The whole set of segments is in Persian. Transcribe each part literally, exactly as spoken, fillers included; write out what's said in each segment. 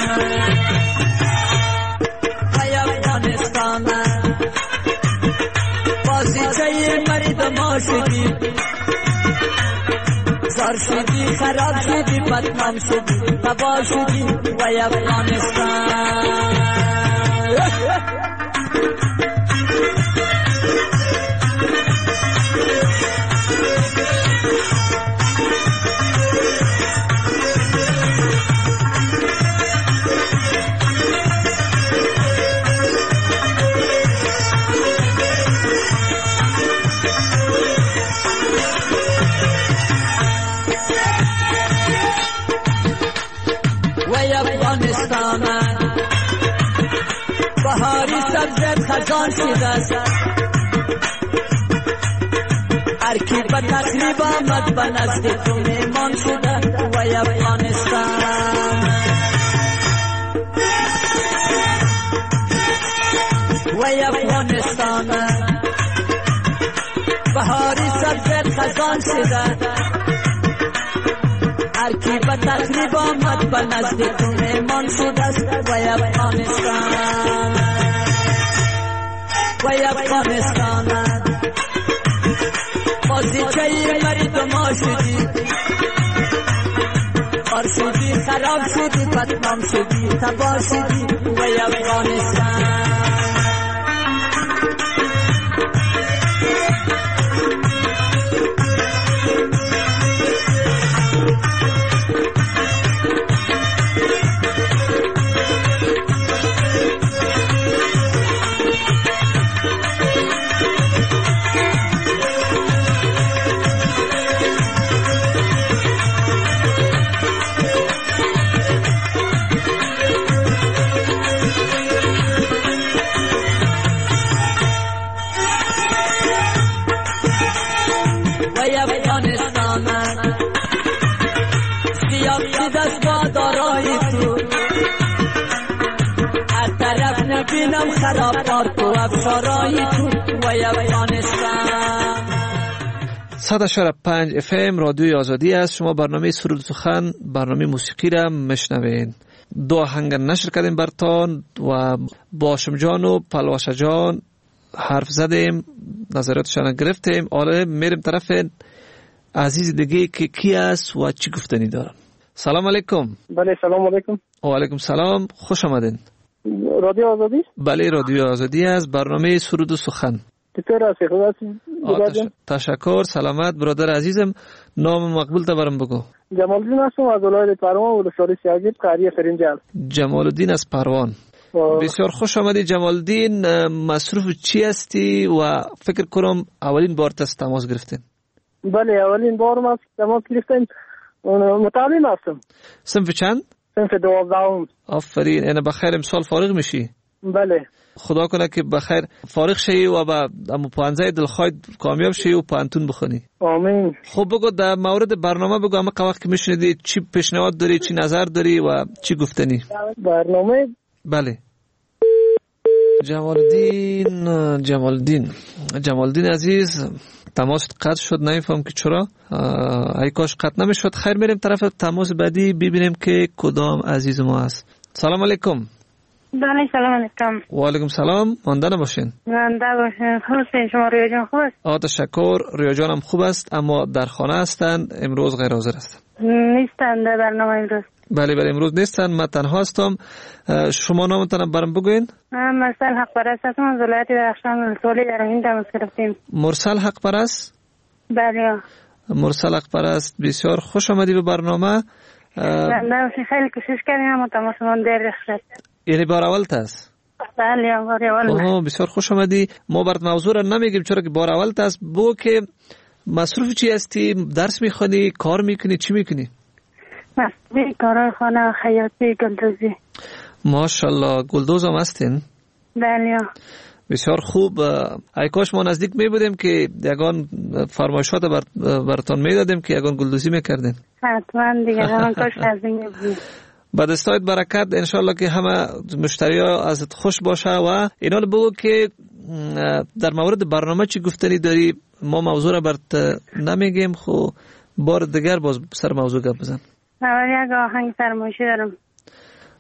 وای افغانستان بازیچه مرد ما شدی، زار شدی خراب شدی بدنام شدی تباه شدی وای افغانستان. بهاری سبزت خزان شده است، هر کی به تقریب آمد به نزد تو میمان شده وای افغانستان. وای افغانستان بهاری سبزت خزان شده، هر کی به تقریب آمد به نزد تو میمان شده است وای افغانستان. وای افغانستان بازیچه مرد ما شدی، خار شدی خراب شدی بدنام شدی تباه شدی وای افغانستان. بینم خرابکار تو افشارای تو وای افغانستان. صد و شش و پنج اف ام رادیوی آزادی است. شما برنامه سرود سخن، برنامه موسیقی را میشنوین. دو آهنگ نشر کردیم برتان و باشم جان و پلواش جان حرف زدیم، نظراتشان گرفتیم. حالا میریم طرف عزیز دیگه که کی است و چی گفتنی دارن. سلام علیکم. بله سلام علیکم. و علیکم سلام، خوش آمدین. رادیو آزادی؟ بله رادیو آزادی است، برنامه سرود و سخن. چطور هستی؟ خوب هستی؟ تشکر، سلامت برادر عزیزم. نام مقبول تا برام بگو. جمال الدین هستم از ولایت پروان ولسوالی سیاگید قریه فرنجال. جمال الدین از پروان. بسیار خوش آمدی جمال الدین. مصروف چی هستی و فکر کنم اولین بار تست تماس گرفتین؟ بله اولین بار ما تماس گرفتیم. متعلم هستم. صنف چند؟ صنف دوازدهم. آفرین. یعنی بخیر امسال فارغ میشی؟ بله. خدا کنه که بخیر فارغ شی و با ام پانزده دلخواه کامیاب شی و پانتون بخونی. آمین. خب بگو در مورد برنامه بگو، اما وقت که میشنیدی چی پیشنهاد داری، چی نظر داری و چی گفتنی؟ برنامه بله. جمال الدین جمال الدین جمال الدین عزیز تماس قطع شد، نمیفهم که چرا. ای کاش قطع نمیشد. خیر میریم طرف تماس بعدی ببینیم که کدام عزیز ما است. سلام علیکم. بله سلام علیکم. و علیکم سلام. مانده نباشین. مانده باشین. خوبه شما؟ ریا جان خوب است؟ آه تشکر. ریا جانم خوب است اما در خانه هستند، امروز غیر حاضر هستند. نیستند در برنامه امروز. بله بله امروز نیستند، من تنها هستم. شما نامتان برام بگوین. مرسل حق پرست هستم از ولایت درخشان ولسوالی در هند تماس گرفتیم. مرسل حق پرست؟ بله. مرسل حق پرست بسیار خوش آمدی به برنامه. بنده خیلی کوشش کردیم اما تماسمون دیر شد. یعنی بار اول است؟ بله بار اول. اوه بسیار خوش آمدی. ما برات موضوع را نمیگیم چرا که بار اول است. بگو که مصروف چی هستی؟ درس میخونی، کار میکنی، چی میکنی؟ مصروف کارهای خانه خیاطی گلدوزی. ماشاءالله. گلدوز هم هستین؟ بله. بسیار خوب. ای کاش ما نزدیک می بودیم که یگان فرمایشات بر براتون میدادیم که یگان گلدوزی میکردین. حتما دیگه همان کاش نزدیک می بودیم. با دستایت برکت انشالله که همه مشتری ها ازت خوش باشه. و اینا بگو که در مورد برنامه چی گفتنی داری. ما موضوع را برات نمیگیم، خب بار دیگر باز سر موضوع گپ بزن. اول یک آهنگ فرمایشی دارم.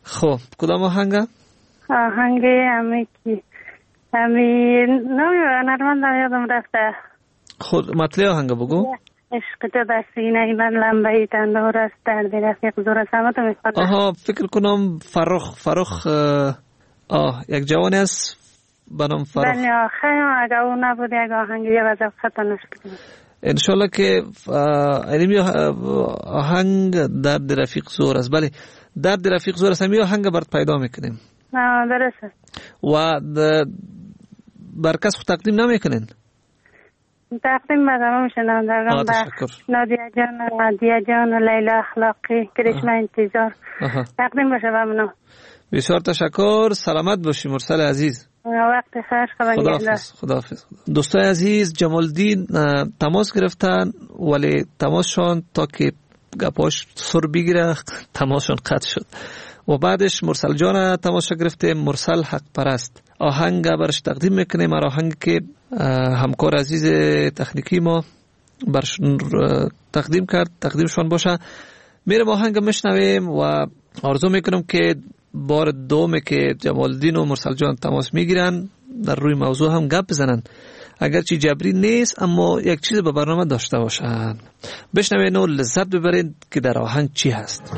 خب کدام آهنگ؟ آهنگ امی کی امی نمیدونم نرمان یادم رفته. خود مطلع آهنگ بگو. عشق تو در سینه من لمبه تندور است، درد رفیق زور است. همه تو میخوانم. آها فکر کنم فرخ فرخ آه یک جوانی است به نام فرخ. بله خیلی اگه اون نبود یک آهنگ یه وضع خطا نشد. انشالله که اینمی آهنگ درد رفیق زور است. بله درد رفیق زور است. همی آهنگ برات پیدا میکنیم. آه درسته. و بر کس خود تقدیم نمیکنین؟ تقدیم بدم میشنم درگم به نادیه جان نادیه جان و لیلا اخلاقی کرشمه انتظار تقدیم بشه بمونم. بسیار تشکر. سلامت باشی مرسل عزیز. وقت خیر. خداحافظ. خداحافظ. دوستای عزیز جمالدین تماس گرفتن ولی تماسشان تا که گپاش سر بگیره تماسشان قطع شد و بعدش مرسل جان تماس گرفته. مرسل حق پرست آهنگ برش تقدیم میکنیم. آهنگ که همکار عزیز تکنیکی ما برش تقدیم کرد تقدیمشان باشه. میرم آهنگ میشنویم و آرزو میکنم که بار دومه که جمالدین و مرسل جان تماس میگیرن در روی موضوع هم گپ بزنن، اگرچه جبری نیست اما یک چیز به برنامه داشته باشن. بشنوین و لذت ببرید که در آهنگ چی هست.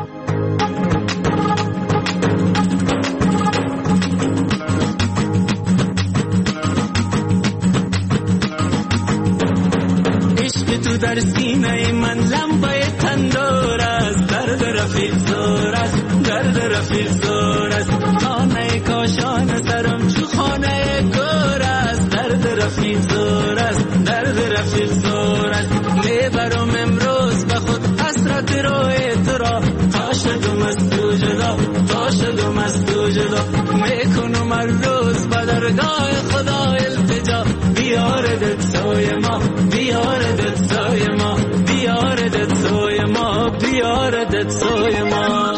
عشق تو در سینه من لمبه تندور است، درد رفیق زور است، درد رفیق زور است. خانه کاشان سرم چو خانه گور است، درد رفیق زور است، درد رفیق زور است. میبرم امروز به خود حسرت روی تو را، تا شدم از تو جدا، تا شدم از تو جدا. میکنم هر روز به درگاه خدا التجا، بیاردت سوی ما، بیاردت سوی ما، بیاردت سوی ما، بیاردت سوی ما.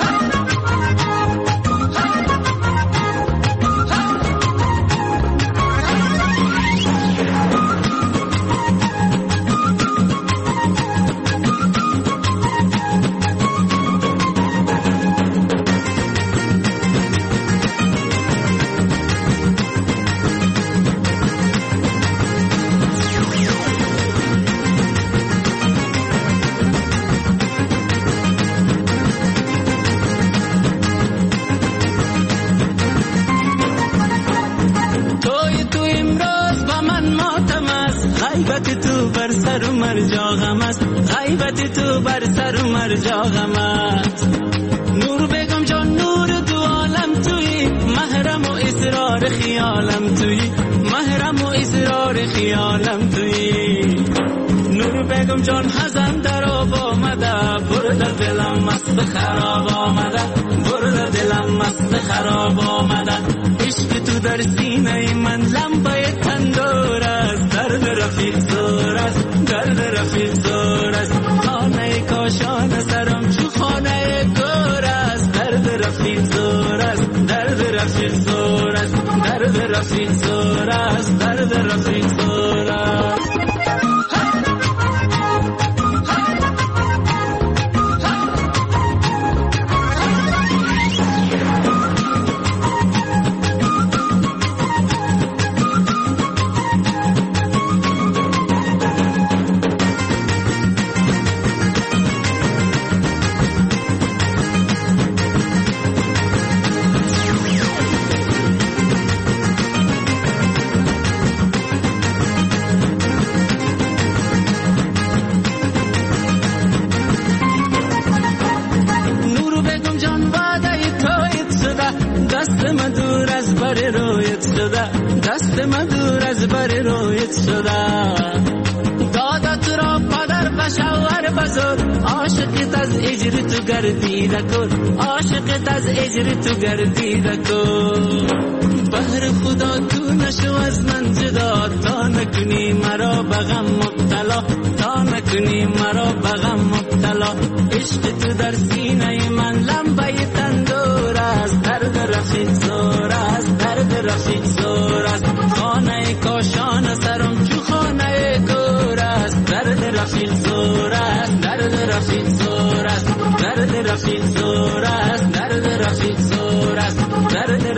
غیبت تو بر سر و مرجا غم است، غیبت تو بر سر و مرجا غم است. نور بگم جان نور دو عالم تویی، محرم و اسرار خیالم تویی، محرم و اسرار خیالم تویی. نور بگم جان حزن در آب آمده، برد دلم مست خراب آمده، برد دلم مست خراب آمده. عشق تو در سینه من لمبه تندور است، درد رفیق زور است، درد رفیق زور است. خانه کاشان سرم چو خانه گور است، درد رفیق زور است، درد رفیق زور است، درد رفیق زور است، درد رفیق زور است. دست من دور از بر رویت شده، دست من دور از بر رویت شده. دادت را پدر بشور بزرگ، عاشقت از اجر تو گردیده کن، عاشقت از اجر تو گردیده کن. بهر خدا تو نشو از من جدا، تا نکنی مرا بغم مبتلا، تا نکنی مرا بغم مبتلا. عشق تو در سینه من لمبه تندور است، درد رفیق زور است، درد رفیق زور است. خانه کاشان سرم چو خانه گور است، درد رفیق زور است، درد رفیق زور است، درد رفیق زور است، درد رفیق زور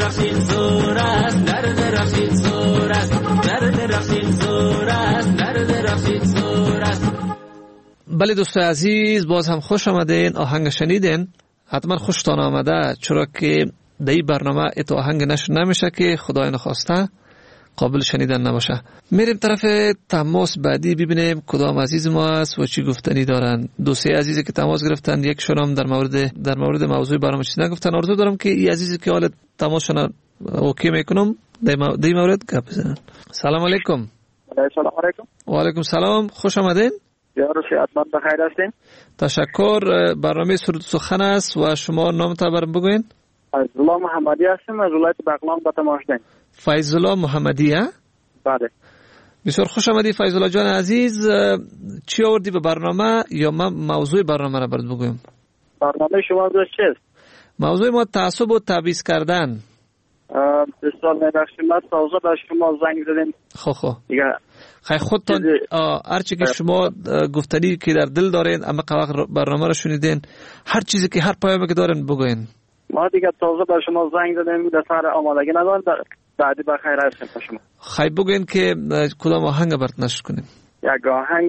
رفیق زور است، درد رفیق زور است، درد رفیق زور است، درد رفیق زور است. بله دوستان عزیز، باز هم خوش آمدین. آهنگ شنیدین، حتما خوشتان آمده، چرا که در این برنامه ات آهنگ نشر نمیشه که خدای نخواسته قابل شنیدن نباشه. میریم طرف تماس بعدی ببینیم کدام عزیز ما است و چی گفتنی دارن. دو سه عزیزی که تماس گرفتن، یک شونم در مورد در مورد موضوع برنامه چیز نگفتن. آرزو دارم که این عزیزی که حالا تماسشون اوکی میکنم در این مورد گپ بزنن. سلام علیکم. سلام علیکم. و علیکم سلام، خوش آمدین. یارو صحتمند بخیر هستین؟ تشکر. برنامه سرود سخن است و شما نامتون برام بگوین. فیض الله محمدی هستم از ولایت بغلان با تماشدین. فیض الله محمدی؟ بله. بسیار خوش آمدی فیض الله جان عزیز. چی آوردی به برنامه یا من موضوع برنامه را برات بگویم؟ برنامه شما دوست چیست؟ موضوع ما تعصب و تبعیض کردن. بسیار میبخشیم، من تازه به شما زنگ زدیم. خو خو دیگه خیلی خودتان هر چی که شما گفتنی که در دل دارین، اما وقت برنامه را شنیدین، هر چیزی که هر پیامی که دارین بگوین. ما دیگه تازه به شما زنگ زدیم، در سر آمادگی ندارم، بعدی بخیر هستیم با شما. خیلی بگوین که کدام آهنگ برات نشر کنیم. یک آهنگ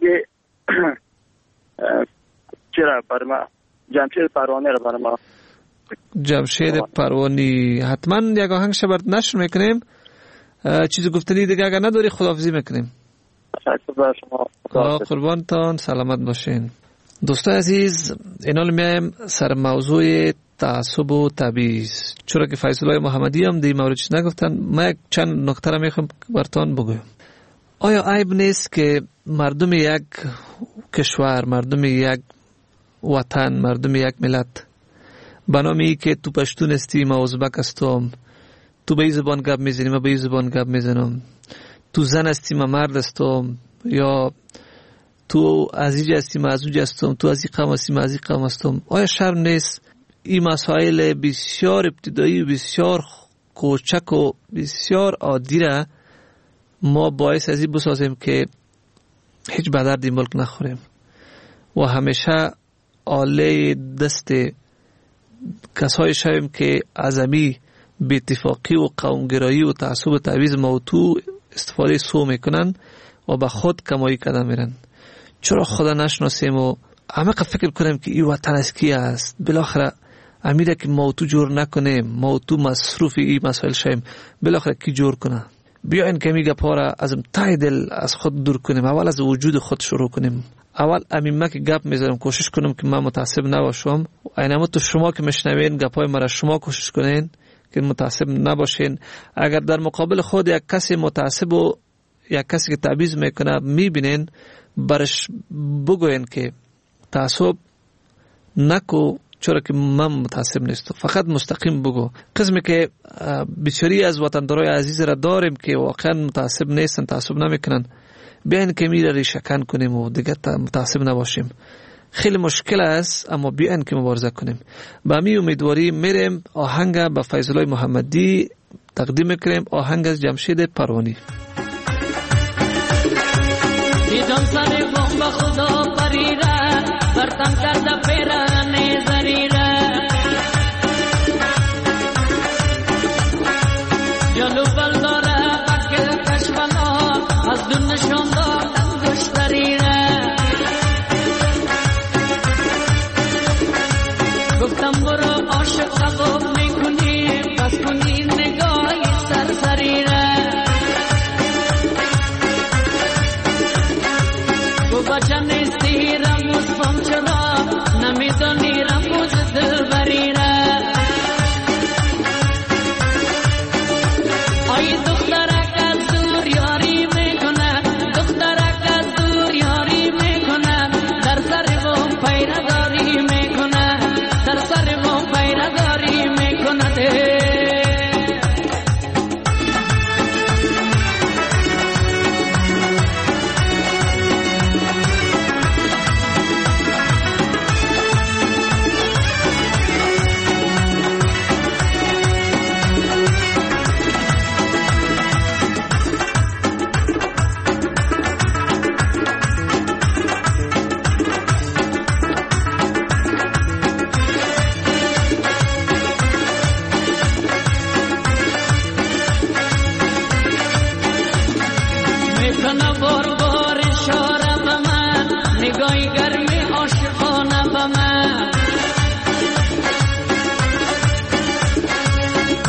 چرا برای ما جمشید پروانی را برای ما. جمشید پروانی حتما یک آهنگ شبرت نشر میکنیم. چیزی گفتنی دیگه اگر نداری خداحافظی میکنیم. تشکر شما. قربانتان، سلامت باشین. دوستان عزیز، اینال میایم سر موضوع تعصب و تبعیض. چرا که فیض الله محمدی هم دی مورد چیز نگفتن، من یک چند نکته را میخوام براتون بگویم. آیا عیب نیست که مردم یک کشور، مردم یک وطن، مردم یک ملت بنامی که تو پشتون هستی ما ازبک هستم، تو به این زبان گپ میزنی ما به این زبان گپ میزنم، تو زن هستی ما مرد هستم، یا تو ازیج هستی ما ازوج هستم، تو از این قوم هستی ما از این قوم هستم، آیا شرم نیست این مسائل بسیار ابتدایی و بسیار کوچک و بسیار عادی را ما باعث از این بسازیم که هیچ بدرد این ملک نخوریم و همیشه آله دست کسای شویم که عظمی به اتفاقی و قومگرایی و تعصب و تبعیض موتو استفاده سو میکنن و به خود کمایی کردن میرن. چرا خدا نشناسیم و همه فکر کنیم که این وطن از کی است؟ بالاخره امیره که موتو جور نکنیم، موتو مصروف این مسائل شویم، بالاخره کی جور کنه؟ بیاین که میگه پارا از ته دل از خود دور کنیم، اول از وجود خود شروع کنیم. اول امیمه که گپ میذارم کوشش کنم که من متعصب نباشم. اینما تو شما که میشنوین گپای مرا شما کوشش کنین که متعصب نباشین. اگر در مقابل خود یک کسی متعصب و یک کسی که تبعیض میکنه میبینین، برش بگوین که تعصب نکو، چرا که من متعصب نیستم. فقط مستقیم بگو. قسمی که بسیاری از وطندارای عزیز را داریم که واقعا متعصب نیستن، تعصب نمیکنن، بیاین که میره ریشکن کنیم و دیگه متعصب نباشیم. خیلی مشکل است، اما بیاین که مبارزه کنیم. با می امیدواری میریم آهنگ به فیض الله محمدی تقدیم میکنیم، آهنگ از جمشید پروانی. دیدم سر بوم به خدا پریره، برتن کرده پیرانه زریره، جلو بلداره اکل کشملا، از دون نشان دادم گشتریره. گفتم برو عاشق قبول میکنی، بس کنی نگاهی سرسریره. گو بچه نیستی رموز بام چرا، نمیدانی رموز دل بریره.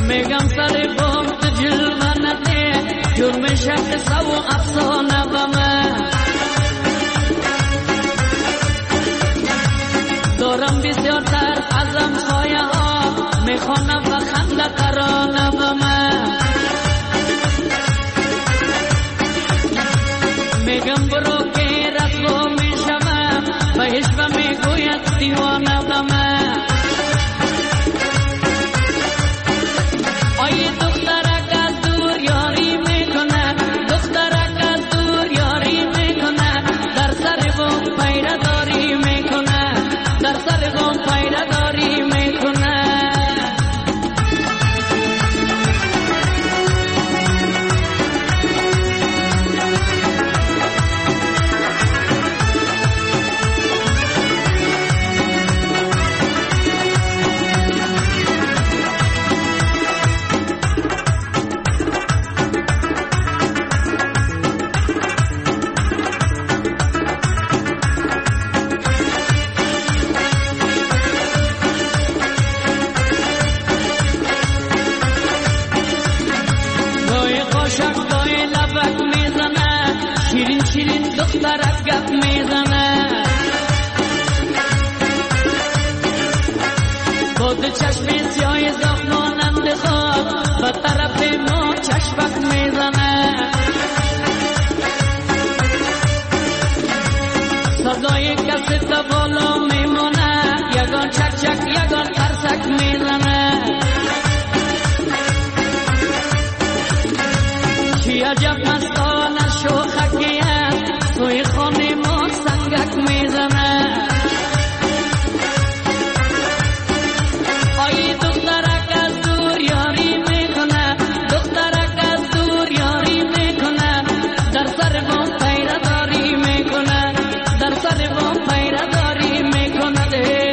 میگم سر بام تو جلوه نده جرم شب سو افسانه بمه دارم بسیار تر ازم خواهی ها میخوانم و خنده قرانه بمه میگم برو که رسوا میشمم و هشبه میگوید دیوانه بمه آیه دخترک از دور یاری میکنه دخترک از دور یاری میکنه در سر بام پیره داری میکنه در سر بام پیره داری میکنه دخترک گپ میزنه بود چشم سیاه زخمانند خواب به طرف ما چشمک میزنه صدای کسی تا بالا میمونه یگان چک چک یگان ترسک میزنه چی عجب مستانه شوخکیه توی خانه ما سنگک میزنه آیی دخترک از دور یاری میکنه دخترک از دور یاری میکنه در سر بام پیره داری میکنه در سر بام پیره داری میکنه ده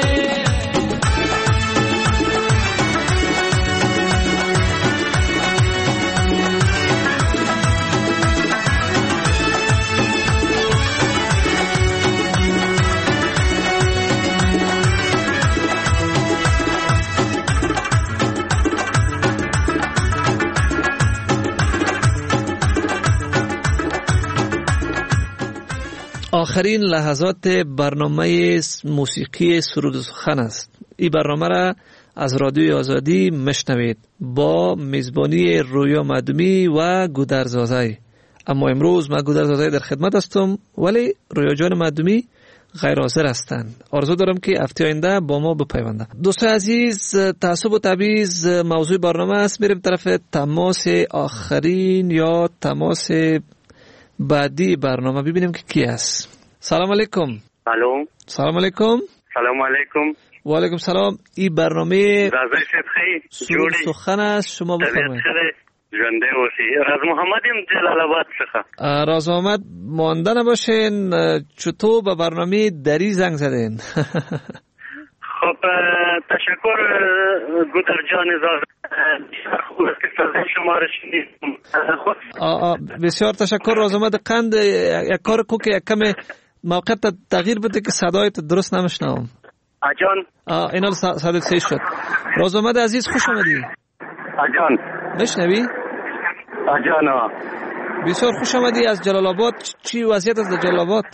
آخرین لحظات برنامه موسیقی سرود و سخن است. این برنامه را از رادیوی آزادی مشنوید با میزبانی رویا مدومی و گودرزادی. اما امروز من گودرزادی در خدمت هستم ولی رویا جان مدومی غیر حاضر هستند. آرزو دارم که هفته آینده با ما بپیوندند. دوستان عزیز، تعصب و تبعیض موضوع برنامه است. میریم طرف تماس آخرین یا تماس بعدی برنامه ببینیم که کی است. سلام علیکم. الو. سلام علیکم. سلام علیکم. و علیکم سلام. این برنامه رازی شبخی سرود سخن است. شما بفرمایید. جنده وسی. راز محمدیم جلال آباد څخه. راز محمد مانده نباشین. چطور به برنامه دری زنگ زدین؟ خب تشکر گودر جان زاد. خوب است که صدای شما را شنیدم. بسیار تشکر راز محمد قند. یک کار کو که یک کم موقع تغییر بده که صدایت درست نمیشنوم. آجان. اینا صدایت سه شد. راز محمد عزیز خوش آمدی. آجان. نشنوی؟ آجانا. بسیار خوش آمدی از جلال آباد. چی وضعیت از جلال آباد؟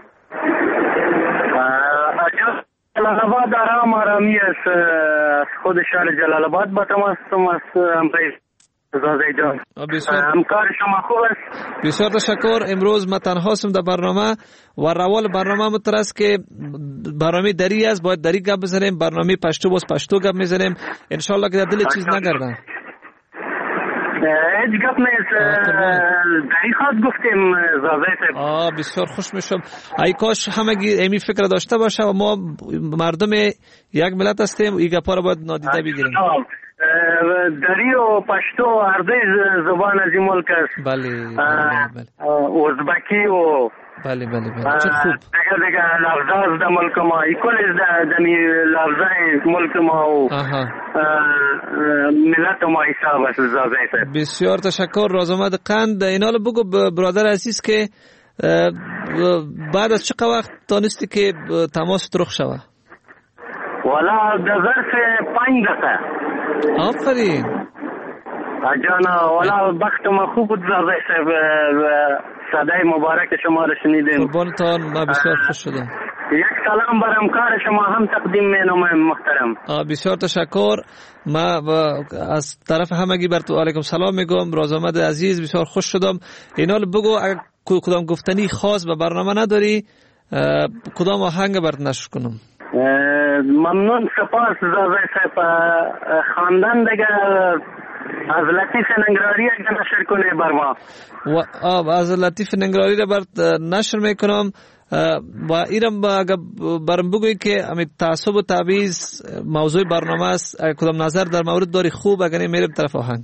آجان جلال آباد آرام آرامی است. خود شهر جلال آباد با تماسم است امروز زاده جان. همکار شما خوب است؟ بسیار تشکر. امروز من تنها هستم در برنامه و روال برنامه متر است که برنامه دری است، باید دری گپ بزنیم، برنامه پشتو باز پشتو گپ میزنیم ان شاء الله که در دل چیز نگردم. هیچ گپ نیست. دری خواهد گفتیم زاده. آه بسیار خوش میشم. ای کاش همگی امی فکر داشته باشه و ما مردم یک ملت هستیم، این گپا رو باید نادیده بگیریم. دری و پشتو هر دوی زبان از این ملک است. بله بله. ازبکی و بله بله بله. چه خوب. دیگه دیگه لفظاز در ملک ما ایکول از در لفظای ملک ما و ملت ما حساب است زاده. بسیار تشکر راز محمد قند. اینا رو بگو برادر عزیز که بعد از چه وقت تانستی که تماس رخ شوه؟ والا در ظرف پنج دقیقه. آفرین. جانا والا بخت ما خوب بود زازه صاحب صدای مبارک شما رو شنیدیم. قربانتان، ما بسیار خوش شدم. یک سلام بر همکار شما هم تقدیم مینم محترم. بسیار تشکر. ما از طرف همگی بر تو علیکم سلام میگم. راز آمد عزیز، بسیار خوش شدم. اینا بگو اگر کدام گفتنی خاص به برنامه نداری کدام آهنگ برات نشر کنم؟ ممنون، سپاس زازه صاحب. خواندن دیگه از لطیف ننگراری اگر نشر کنه بر ما. و آب از لطیف ننگراری را برات نشر میکنم و ایرم اگر برام بگوی که امی تعصب و تعویض موضوع برنامه است، اگر کدام نظر در مورد داری خوب اگر میرم طرف آهنگ.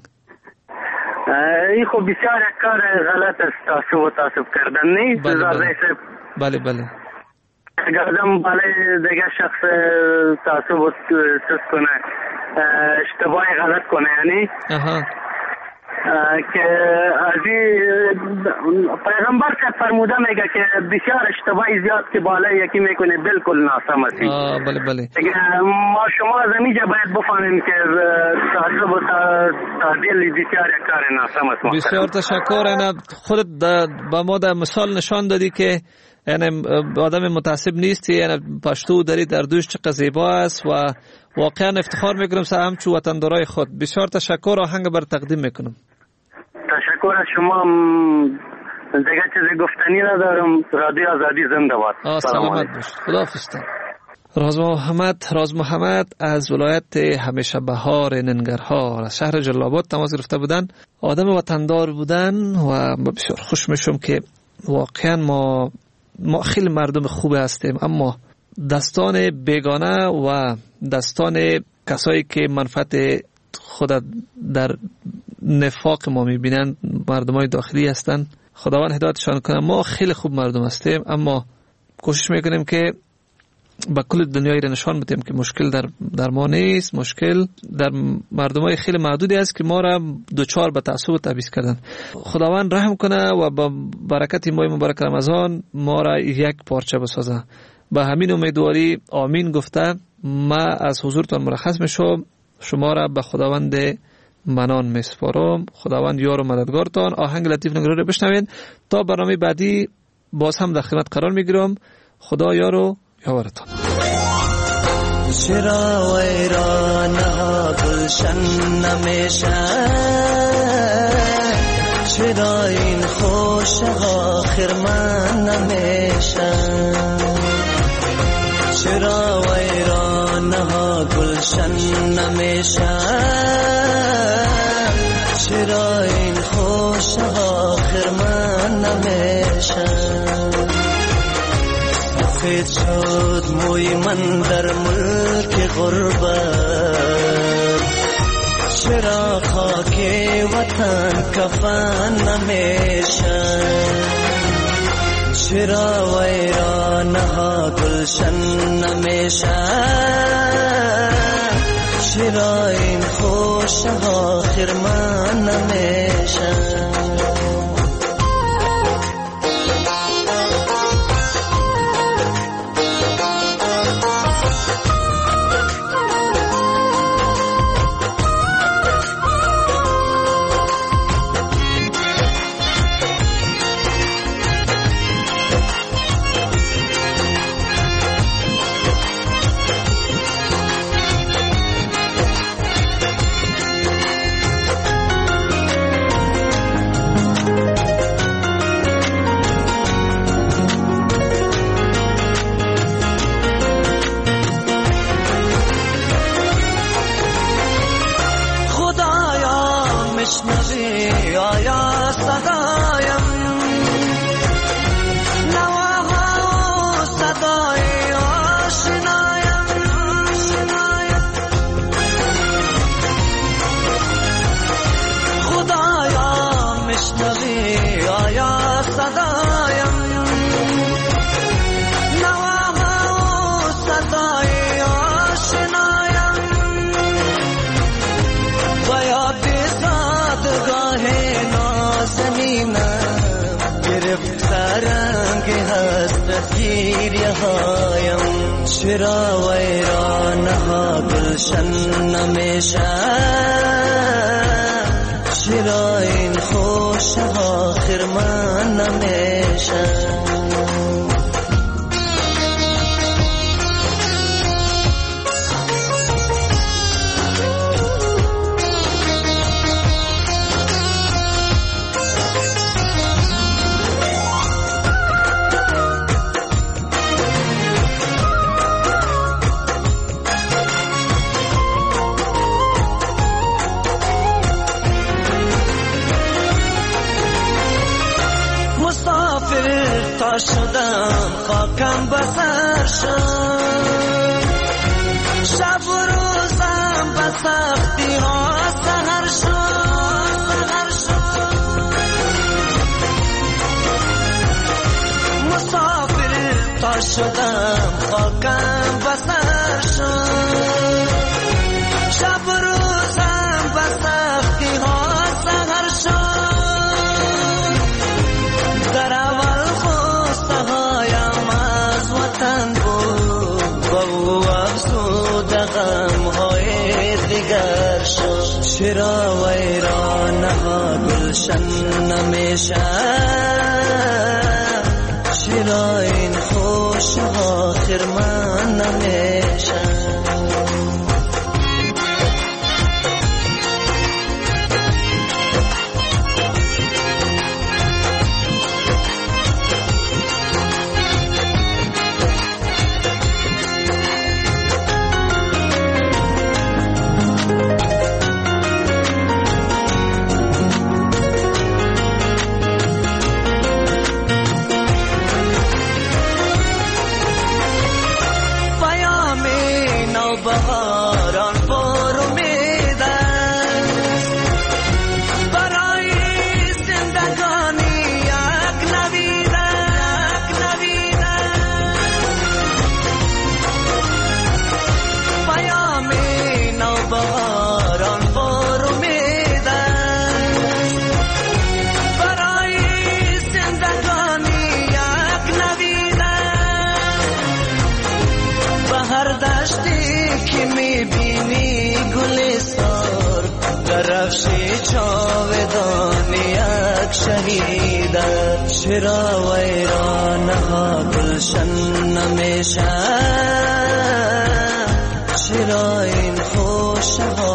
این خب بسیار یک کار غلط است تعصب و تعصب کردن نیست. بله بله. بله بله. اگر آدم بالای دیگه شخص تعصب و چیز کنه، اشتباهی غلط کنه، یعنی اها که از پیغمبر که فرموده میگه که بسیار اشتباهی زیاد که بالای یکی میکنه بالکل ناسم است. بله بله. ما شما از اینجا باید بفهمیم که تعصب و تعدیل بسیار یک کار ناسم است. بسیار تشکر. انا خودت با ما در مثال نشان دادی که یعنی آدم متعصب نیستی، یعنی پشتو داری در دوش چقدر زیبا است و واقعا افتخار میکنم سهم چو وطندارای خود. بسیار تشکر. آهنگ بر تقدیم میکنم. تشکر از شما. دیگه چیزی گفتنی ندارم. رادیو آزادی زنده باد. سلامت باش. خداحافظ. راز محمد راز محمد از ولایت همیشه بهار ننگرهار از شهر جلال آباد تماس گرفته بودن. آدم وطندار بودن و بسیار خوش میشم که واقعا ما ما خیلی مردم خوب هستیم، اما دستان بیگانه و دستان کسایی که منفعت خود در نفاق ما میبینند مردمای داخلی هستند. خداوند هدایتشان کنه. ما خیلی خوب مردم هستیم، اما کوشش میکنیم که با کل دنیای را نشان بدیم که مشکل در در ما نیست، مشکل در مردمای خیلی محدودی است که ما را دوچار به تعصب و تبعیض کردن. خداوند رحم کنه و با برکت ماه مبارک رمضان ما را یک پارچه بسازه. با همین امیدواری آمین گفته ما از حضورتان مرخص میشم. شما را به خداوند منان میسپارم. خداوند یار و مددگارتان. آهنگ لطیف نگران را بشنوید. تا برنامه بعدی باز هم در خدمت قرار میگیرم. خدا یار و یاورتان. چرا ویرانه گلشن نمیشه، چرا این خوش آخر من نمیشه، چرا ویرانه گلشن نمیشه، چرا این خوش آخر من نمیشه. سفید شد موی من در ملک غربت، چرا خاک وطن کفن نمیشه، چرا ویرانه گلشن نمیشه، چرا این خوش آخر من نمیشه. چرا ویرانه گلشن نمیشه، خوش آخر من نمیشم. شدم خاکم بسر شد، شب و روزم به سختی ها سهر شد، سهر شد. مسافر تا شدم خاکم بسر شد، شب و روزم به سختی ها سهر شد. در اول غم‌های دیگر شد، چرا ویران ها گلشن نمیشن، چرا این خوش آخر من نمیشن. بهاران پر امید است برای زندگانی یک نوید است، یک نوید است. پیام نوبهاران پر امید است برای زندگانی یک نوید است. به هر دشتی که میبینی گلستان درفشی چاودان یک شهید، چرا ویران ها گلشن نمیشن، چرا این خوش ها